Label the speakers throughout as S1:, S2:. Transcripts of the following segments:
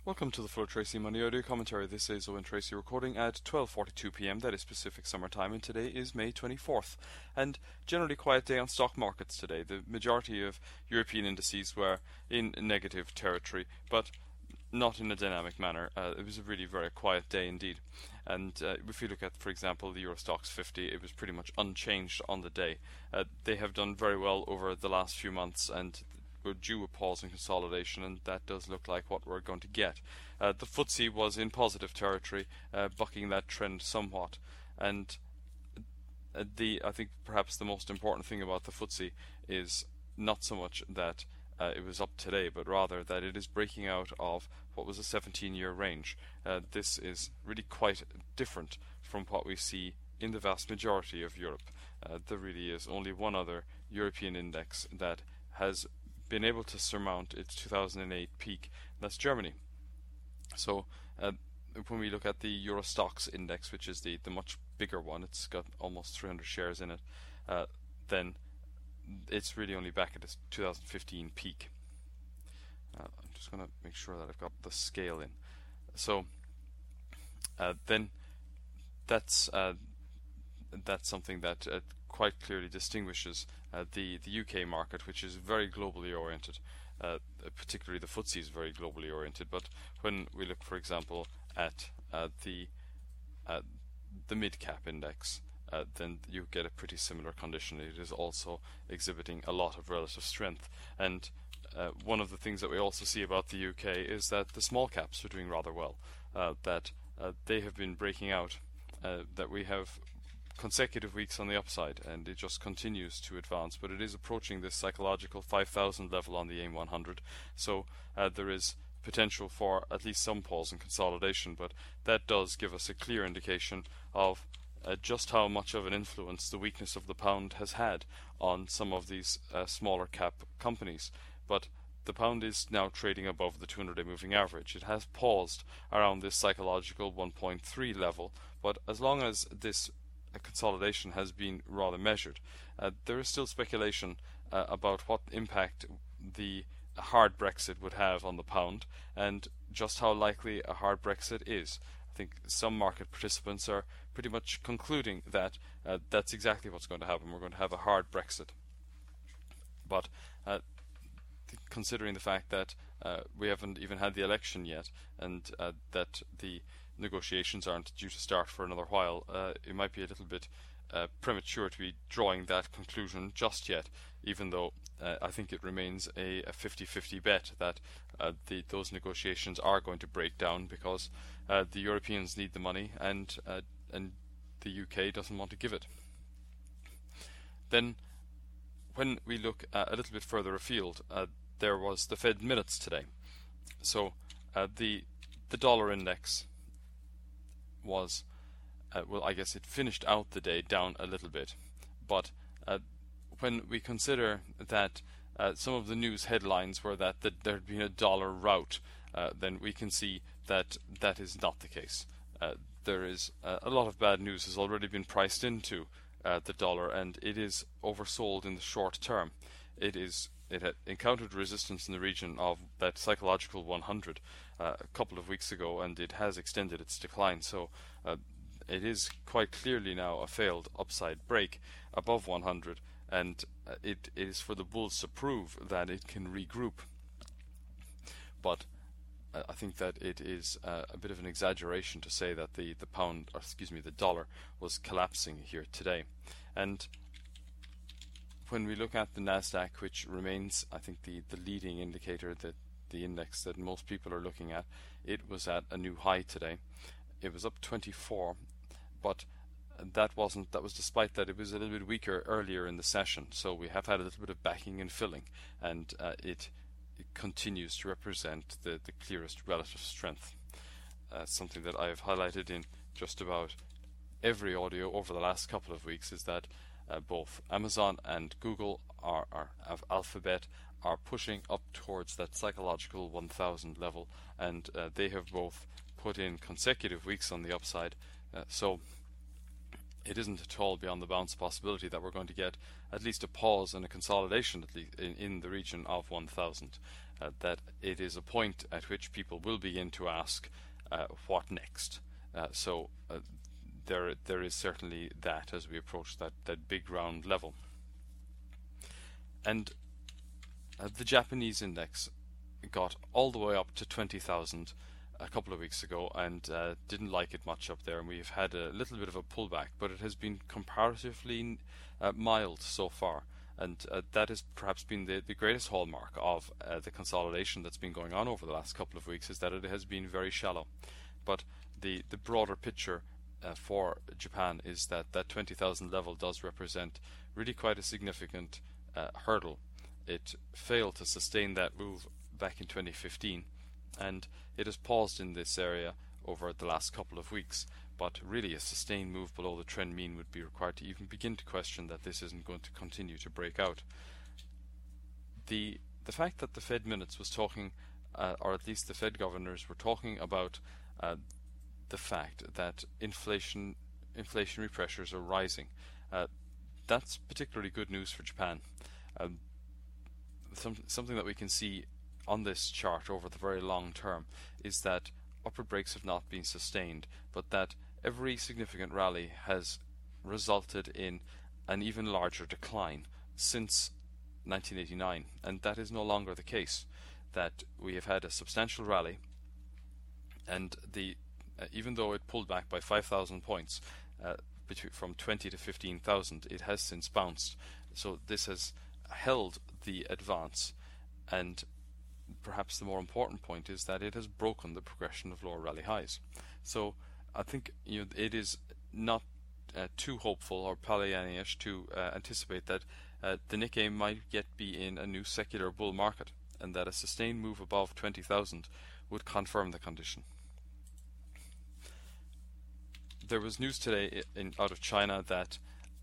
S1: Welcome to the Flow Tracy Money Audio Commentary. This is Owen Tracy recording at 12:42 p.m. That is Pacific Summer Time, and today is May 24th. And generally quiet day on stock markets today. The majority of European indices were in negative territory, but not in a dynamic manner. It was a really very quiet day indeed. And if you look at, for example, the Euro Stoxx 50, it was pretty much unchanged on the day. They have done very well over the last few months, and we're due a pause in consolidation, and that does look like what we're going to get. The FTSE was in positive territory, bucking that trend somewhat, and I think perhaps the most important thing about the FTSE is not so much that it was up today, but rather that it is breaking out of what was a 17-year range. This is really quite different from what we see in the vast majority of Europe. There really is only one other European index that has been able to surmount its 2008 peak, and that's Germany. So when we look at the Euro Stoxx index, which is the much bigger one, it's got almost 300 shares in it, then it's really only back at its 2015 peak. I'm just going to make sure that I've got the scale in. So then that's something that quite clearly distinguishes the UK market, which is very globally oriented. Particularly the FTSE is very globally oriented. But when we look, for example, at the mid-cap index, then you get a pretty similar condition. It is also exhibiting a lot of relative strength. And one of the things that we also see about the UK is that the small caps are doing rather well. That they have been breaking out. That we have consecutive weeks on the upside, and it just continues to advance, but it is approaching this psychological 5,000 level on the AIM 100, so there is potential for at least some pause and consolidation, but that does give us a clear indication of just how much of an influence the weakness of the pound has had on some of these smaller cap companies. But the pound is now trading above the 200-day moving average. It has paused around this psychological 1.3 level, but as long as this consolidation has been rather measured, there is still speculation about what impact the hard Brexit would have on the pound, and just how likely a hard Brexit is. I think some market participants are pretty much concluding that that's exactly what's going to happen. We're going to have a hard Brexit. But considering the fact that we haven't even had the election yet, and that the negotiations aren't due to start for another while, it might be a little bit premature to be drawing that conclusion just yet, even though I think it remains a 50-50 bet that those negotiations are going to break down, because the Europeans need the money, and the UK doesn't want to give it. Then when we look a little bit further afield, there was the Fed minutes today. So the dollar index was, well, I guess it finished out the day down a little bit, but when we consider that some of the news headlines were that there had been a dollar rout, then we can see that that is not the case. There is a lot of bad news has already been priced into the dollar, and it is oversold in the short term. It had encountered resistance in the region of that psychological 100 a couple of weeks ago, and it has extended its decline. So it is quite clearly now a failed upside break above 100, and it is for the bulls to prove that it can regroup. But I think that it is a bit of an exaggeration to say that the dollar was collapsing here today. And when we look at the Nasdaq, which remains, I think, the leading indicator, that the index that most people are looking at, it was at a new high today. It was up 24, but that was despite that it was a little bit weaker earlier in the session. So we have had a little bit of backing and filling, and it continues to represent the clearest relative strength. Something that I have highlighted in just about every audio over the last couple of weeks is that both Amazon and Google of Alphabet are pushing up towards that psychological 1000 level, and they have both put in consecutive weeks on the upside. So it isn't at all beyond the bounds possibility that we're going to get at least a pause and a consolidation at least in the region of 1000. that it is a point at which people will begin to ask, what next? There is certainly that as we approach that big round level. And the Japanese index got all the way up to 20,000 a couple of weeks ago and didn't like it much up there, and we've had a little bit of a pullback, but it has been comparatively mild so far, and that has perhaps been the greatest hallmark of the consolidation that's been going on over the last couple of weeks, is that it has been very shallow. But the broader picture for Japan is that 20,000 level does represent really quite a significant hurdle. It failed to sustain that move back in 2015, and it has paused in this area over the last couple of weeks, but really a sustained move below the trend mean would be required to even begin to question that this isn't going to continue to break out. The fact that the Fed minutes was talking, or at least the Fed governors were talking about the fact that inflationary pressures are rising, that's particularly good news for Japan. Something that we can see on this chart over the very long term is that upward breaks have not been sustained, but that every significant rally has resulted in an even larger decline since 1989, and that is no longer the case. That we have had a substantial rally, and even though it pulled back by 5,000 points from 20 to 15,000, it has since bounced. So this has held the advance, and perhaps the more important point is that it has broken the progression of lower rally highs. So I think it is not too hopeful or Pollyannish to anticipate that the Nikkei might yet be in a new secular bull market, and that a sustained move above 20,000 would confirm the condition. There was news today out of China that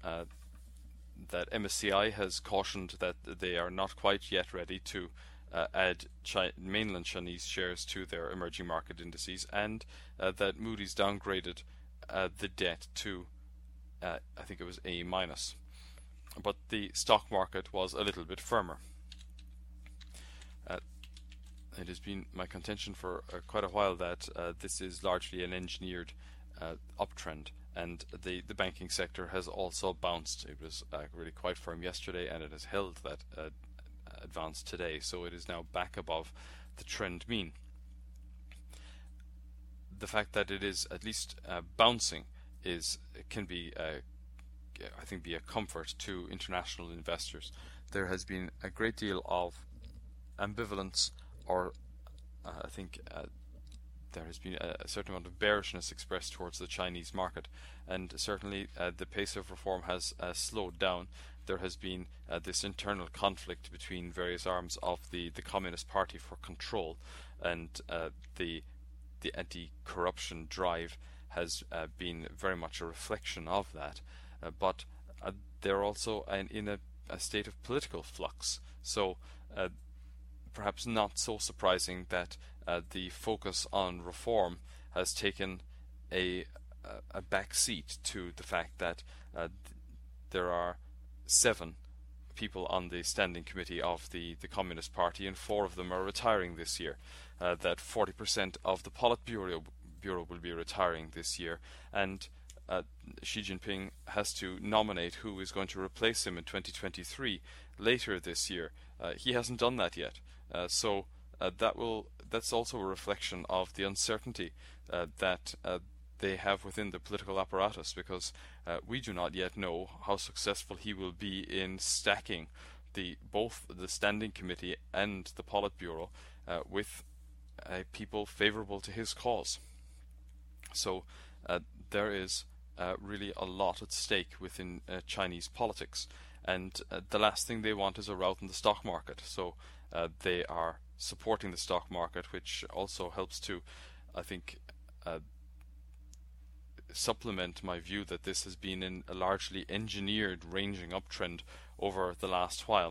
S1: MSCI has cautioned that they are not quite yet ready to add mainland Chinese shares to their emerging market indices, and that Moody's downgraded the debt to I think it was A-, but the stock market was a little bit firmer. It has been my contention for quite a while that this is largely an engineered uptrend, and the banking sector has also bounced. It was really quite firm yesterday, and it has held that advance today, so it is now back above the trend mean. The fact that it is at least bouncing can be I think be a comfort to international investors. There has been a great deal of ambivalence, or I think there has been a certain amount of bearishness expressed towards the Chinese market, and certainly the pace of reform has slowed down. There has been this internal conflict between various arms of the Communist Party for control, and the anti-corruption drive has been very much a reflection of that. But they're also in a state of political flux, so perhaps not so surprising that the focus on reform has taken a back seat to the fact that there are 7 people on the standing committee of the Communist Party, and 4 of them are retiring this year. That 40% of the Politburo will be retiring this year, and Xi Jinping has to nominate who is going to replace him in 2023 later this year. He hasn't done that yet, so that's also a reflection of the uncertainty that they have within the political apparatus, because we do not yet know how successful he will be in stacking both the standing committee and the Politburo with people favorable to his cause. So there is really a lot at stake within Chinese politics, and the last thing they want is a rout in the stock market. So they are supporting the stock market, which also helps to, I think, supplement my view that this has been in a largely engineered ranging uptrend over the last while.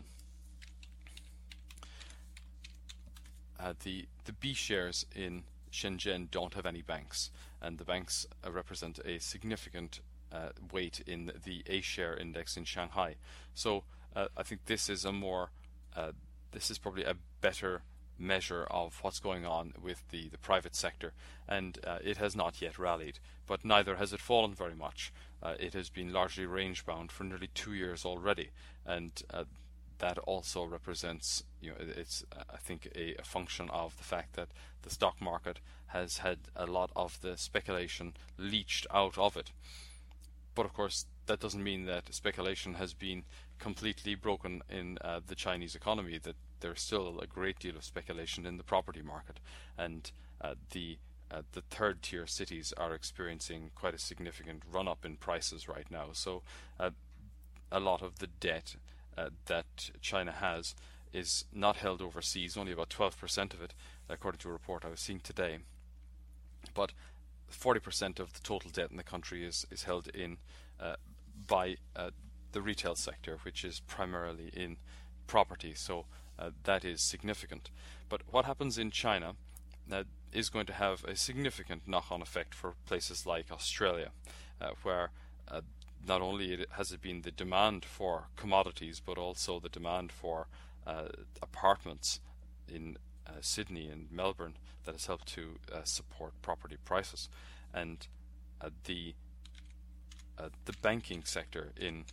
S1: The B shares in Shenzhen don't have any banks, and the banks represent a significant weight in the A share index in Shanghai. So I think this is this is probably a better measure of what's going on with the private sector, and it has not yet rallied, but neither has it fallen very much. It has been largely range bound for nearly 2 years already, and that also represents, it's I think a function of the fact that the stock market has had a lot of the speculation leached out of it. But of course, that doesn't mean that speculation has been completely broken in the Chinese economy. That there's still a great deal of speculation in the property market, and the third tier cities are experiencing quite a significant run up in prices right now. So a lot of the debt that China has is not held overseas, only about 12% of it, according to a report I was seeing today. But 40% of the total debt in the country is held in by the retail sector, which is primarily in property. So that is significant. But what happens in China is going to have a significant knock-on effect for places like Australia, where not only has it been the demand for commodities, but also the demand for apartments in Sydney and Melbourne that has helped to support property prices. And the banking sector in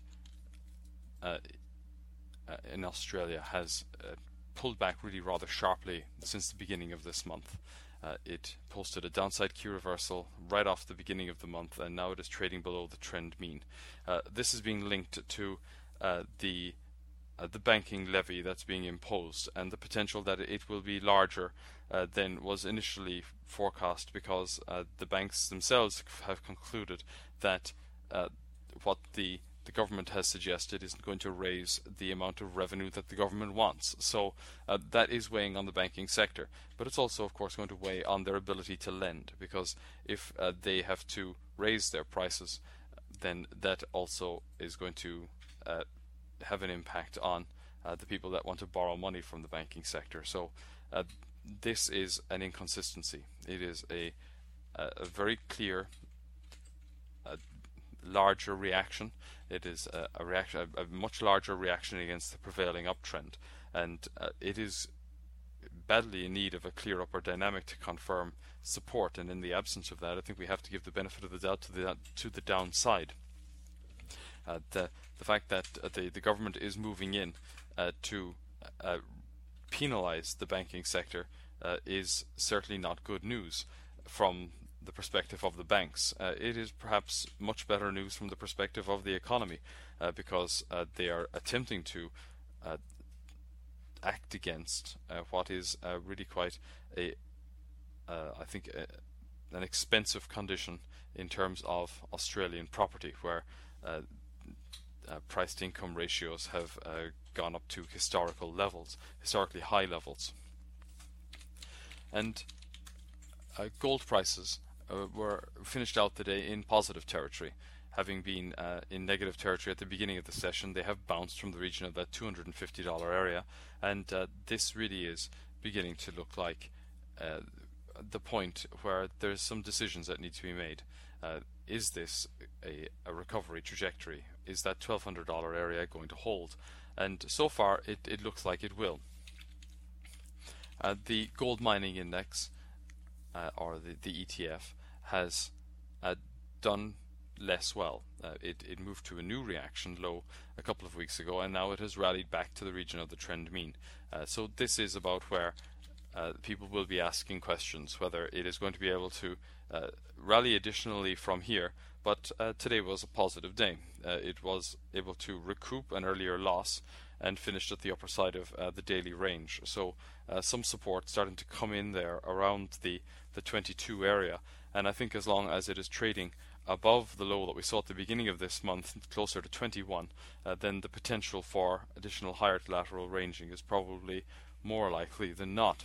S1: Australia has pulled back really rather sharply since the beginning of this month. It posted a downside Q reversal right off the beginning of the month, and now it is trading below the trend mean. This is being linked to the banking levy that's being imposed, and the potential that it will be larger than was initially forecast, because the banks themselves have concluded that what the government has suggested isn't going to raise the amount of revenue that the government wants. So that is weighing on the banking sector. But it's also, of course, going to weigh on their ability to lend, because if they have to raise their prices, then that also is going to have an impact on the people that want to borrow money from the banking sector. So this is an inconsistency. It is a very clear larger reaction. It is a reaction, a much larger reaction against the prevailing uptrend, and it is badly in need of a clear upward dynamic to confirm support. And in the absence of that, I think we have to give the benefit of the doubt to the downside. The fact that the government is moving in to penalize the banking sector is certainly not good news from the perspective of the banks. It is perhaps much better news from the perspective of the economy, because they are attempting to act against what is really quite I think an expensive condition in terms of Australian property, where price to income ratios have gone up to historically high levels. And gold prices were finished out the day in positive territory. Having been in negative territory at the beginning of the session, they have bounced from the region of that $250 area, and this really is beginning to look like the point where there's some decisions that need to be made. Is this a recovery trajectory? Is that $1,200 area going to hold? And so far it looks like it will. The gold mining index, or the ETF, has done less well. It moved to a new reaction low a couple of weeks ago, and now it has rallied back to the region of the trend mean. So this is about where people will be asking questions, whether it is going to be able to rally additionally from here. But today was a positive day. It was able to recoup an earlier loss and finished at the upper side of the daily range. So some support starting to come in there around the 22 area, and I think as long as it is trading above the low that we saw at the beginning of this month, closer to 21, then the potential for additional higher lateral ranging is probably more likely than not.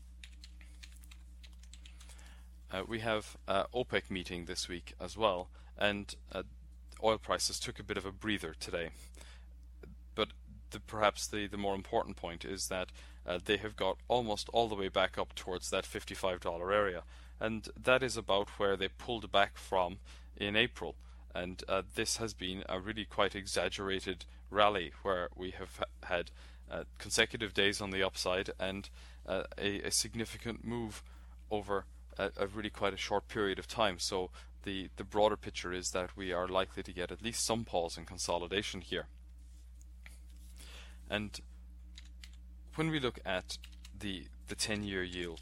S1: We have OPEC meeting this week as well, and oil prices took a bit of a breather today. But perhaps the more important point is that they have got almost all the way back up towards that $55 area, and that is about where they pulled back from in April. And this has been a really quite exaggerated rally, where we have had consecutive days on the upside and a significant move over a really quite a short period of time. So the broader picture is that we are likely to get at least some pause and consolidation here. And when we look at the 10-year yield,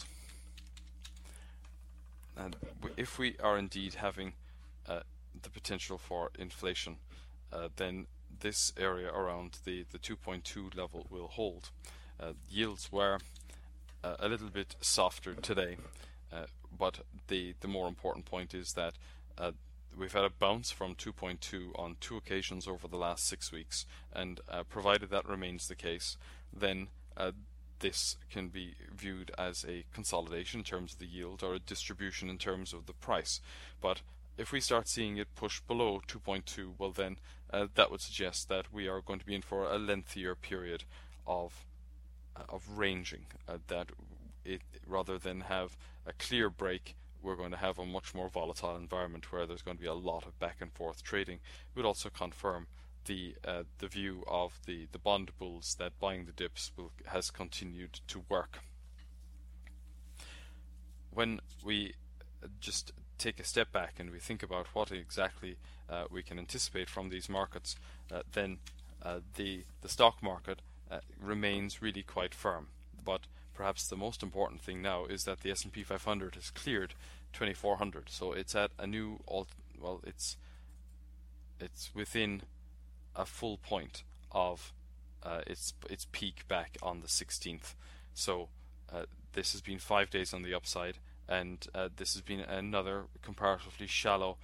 S1: and if we are indeed having the potential for inflation, then this area around the 2.2 level will hold. Yields were a little bit softer today, but the more important point is that we've had a bounce from 2.2 on 2 occasions over the last 6 weeks, and provided that remains the case, then this can be viewed as a consolidation in terms of the yield, or a distribution in terms of the price. But if we start seeing it push below 2.2, well then that would suggest that we are going to be in for a lengthier period of ranging, that it, rather than have a clear break, we're going to have a much more volatile environment where there's going to be a lot of back and forth trading. It would also confirm the view of the bond bulls that buying the dips has continued to work. When we just take a step back and we think about what exactly we can anticipate from these markets, then the stock market remains really quite firm. But perhaps the most important thing now is that the S&P 500 has cleared 2400, so it's at a new it's within a full point of its peak back on the 16th. So this has been 5 days on the upside, and this has been another comparatively shallow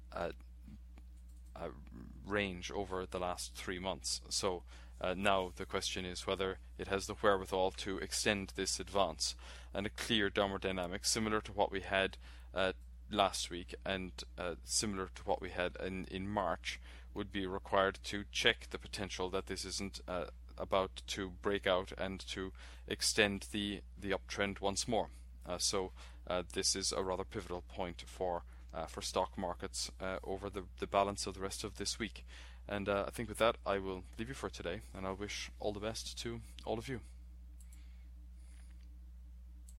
S1: range over the last 3 months. So now the question is whether it has the wherewithal to extend this advance, and a clear downward dynamic similar to what we had last week, and similar to what we had in March, would be required to check the potential that this isn't about to break out and to extend the uptrend once more. So this is a rather pivotal point for stock markets over the balance of the rest of this week. And I think with that I will leave you for today, and I wish all the best to all of you.